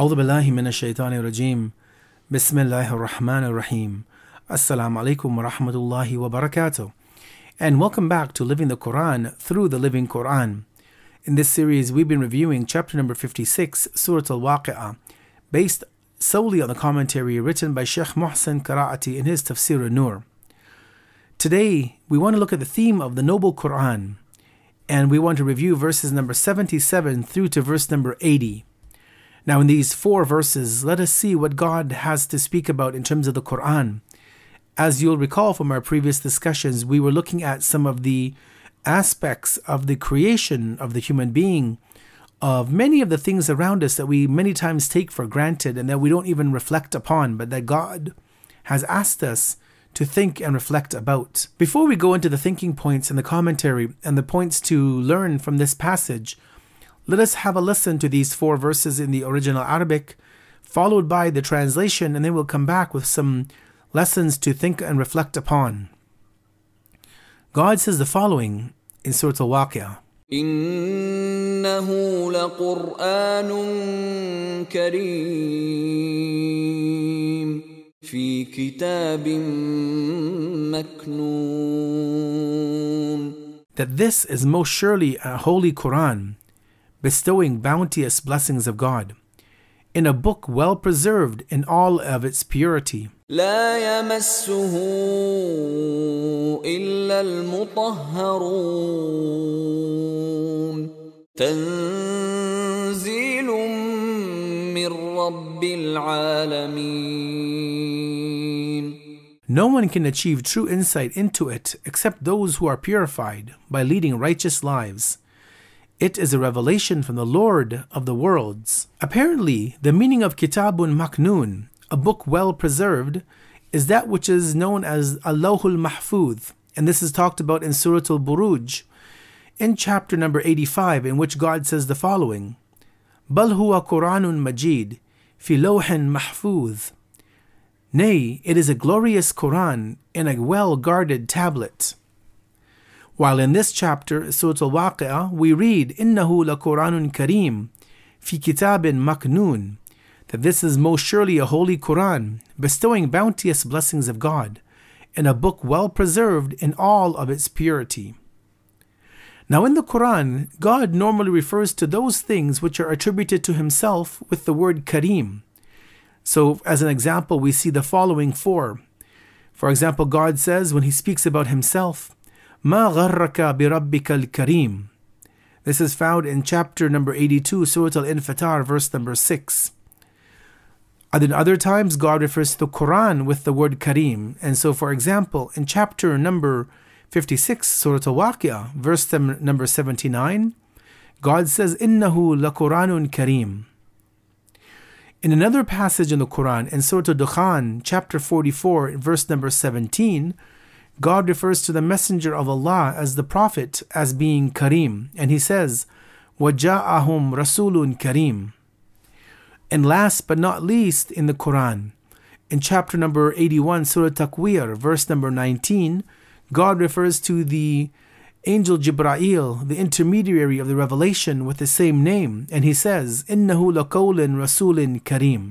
أعوذ بالله من الشيطان الرجيم بسم الله الرحمن الرحيم Assalamu alaikum wa rahmatullahi wa barakatuh. And welcome back to Living the Quran through the Living Quran. In this series, we've been reviewing chapter number 56, Surah Al-Waqi'ah, based solely on the commentary written by Sheikh Muhsin Qira'ati in his Tafsir An-Nur. Today, we want to look at the theme of the Noble Quran, and we want to review verses number 77 through to verse number 80. Now, in these 4 verses, let us see what God has to speak about in terms of the Quran. As you'll recall from our previous discussions, we were looking at some of the aspects of the creation of the human being, of many of the things around us that we many times take for granted and that we don't even reflect upon, but that God has asked us to think and reflect about. Before we go into the thinking points and the commentary and the points to learn from this passage, let us have a listen to these 4 verses in the original Arabic, followed by the translation, and then we'll come back with some lessons to think and reflect upon. God says the following in Surah Al-Waqi'ah. إِنَّهُ لَقُرْآنٌ كَرِيمٌ فِي كِتَابٍ مَكْنُونٍ. That this is most surely a holy Quran, bestowing bounteous blessings of God, in a book well preserved in all of its purity. لا يمسه إلا المطهرون تنزيل من رب العالمين. No one can achieve true insight into it except those who are purified by leading righteous lives. It is a revelation from the Lord of the worlds. Apparently, the meaning of Kitabun Maknoon, a book well preserved, is that which is known as Allahul Mahfuz, and this is talked about in Surah Al-Buruj, in chapter number 85, in which God says the following: Bal huwa Quranun Majid, fi lawhin mahfuz. Nay, it is a glorious Quran in a well-guarded tablet. While in this chapter, Surah Al-Waqi'ah, we read, Innahu la Quranun Kareem, fi kitabin maknoon, that this is most surely a holy Quran, bestowing bounteous blessings of God, in a book well preserved in all of its purity. Now in the Quran, God normally refers to those things which are attributed to himself with the word Kareem. So as an example, we see the following 4. For example, God says when he speaks about himself, Ma gharraka bi rabbika al-Kareem. This is found in chapter number 82, Surah Al-Infatar, verse number 6. And in other times, God refers to the Quran with the word Kareem. And so, for example, in chapter number 56, Surah Al-Waqi'ah, verse number 79, God says, Innahu la Quranun Kareem. In another passage in the Quran, in Surah Al-Dukhan, chapter 44, verse number 17, God refers to the Messenger of Allah as the Prophet as being Kareem. And he says, وَجَاءَهُمْ رَسُولٌ Kareem. And last but not least in the Quran, in chapter number 81, Surah Takwir, verse number 19, God refers to the angel Jibra'il, the intermediary of the revelation, with the same name, and he says, إِنَّهُ لَقَوْلٍ رَسُولٍ كَرِيمٍ.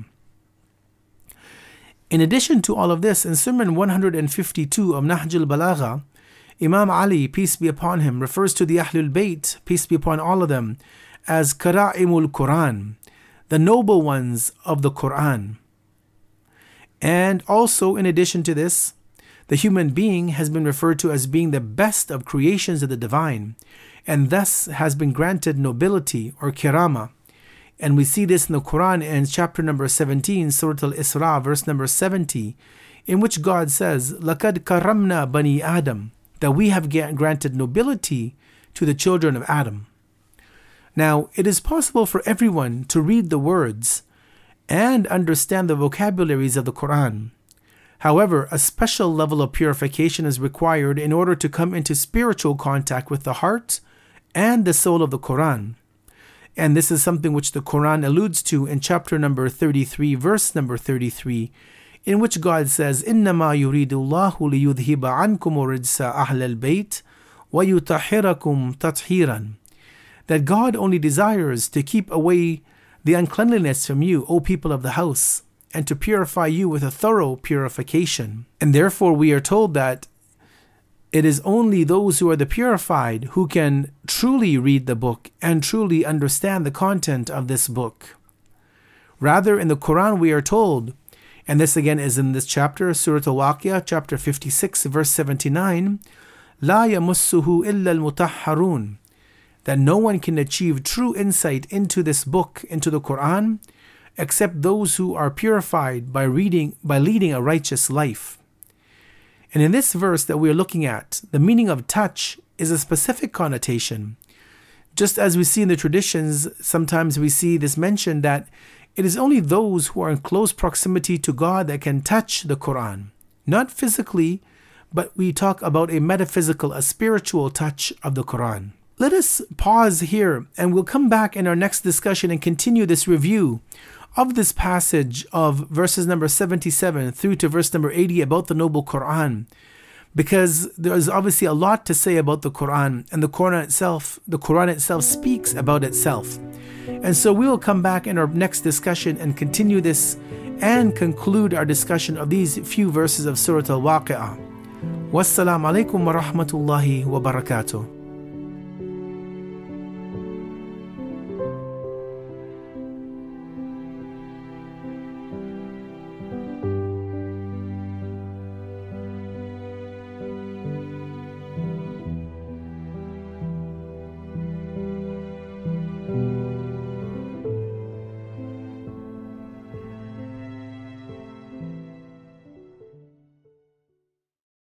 In addition to all of this, in Sermon 152 of Nahj al-Balagha, Imam Ali, peace be upon him, refers to the Ahlul Bayt, peace be upon all of them, as Kara'imul Quran, the noble ones of the Quran. And also, in addition to this, the human being has been referred to as being the best of creations of the divine, and thus has been granted nobility or kirama. And we see this in the Quran in chapter number 17, Surah Al-Isra, verse number 70, in which God says, لَقَدْ كَرَّمْنَا بَنِي Adam, that we have granted nobility to the children of Adam. Now, it is possible for everyone to read the words and understand the vocabularies of the Quran. However, a special level of purification is required in order to come into spiritual contact with the heart and the soul of the Quran. And this is something which the Quran alludes to in chapter number 33, verse number 33, in which God says, إِنَّمَا يُرِيدُ اللَّهُ لِيُذْهِبَ عَنْكُمُ الرِّجْسَ أَهْلَ الْبَيْتِ وَيُطَهِّرَكُمْ تَطْهِيرًا. That God only desires to keep away the uncleanliness from you, O people of the house, and to purify you with a thorough purification. And therefore we are told that it is only those who are the purified who can truly read the book and truly understand the content of this book. Rather, in the Quran we are told, and this again is in this chapter, Surah Al-Waqi'ah, chapter 56, verse 79, لَا يَمُسُّهُ إِلَّا الْمُطَهَّرُونَ, that no one can achieve true insight into this book, into the Quran, except those who are purified by leading a righteous life. And in this verse that we are looking at, the meaning of touch is a specific connotation. Just as we see in the traditions, sometimes we see this mentioned that it is only those who are in close proximity to God that can touch the Quran. Not physically, but we talk about a metaphysical, a spiritual touch of the Quran. Let us pause here and we'll come back in our next discussion and continue this review of this passage of verses number 77 through to verse number 80 about the Noble Quran, because there is obviously a lot to say about the Quran, and the Quran itself speaks about itself. And so we will come back in our next discussion and continue this and conclude our discussion of these few verses of Surah Al-Waqi'ah. Wassalamu alaikum wa rahmatullahi wa barakatuh.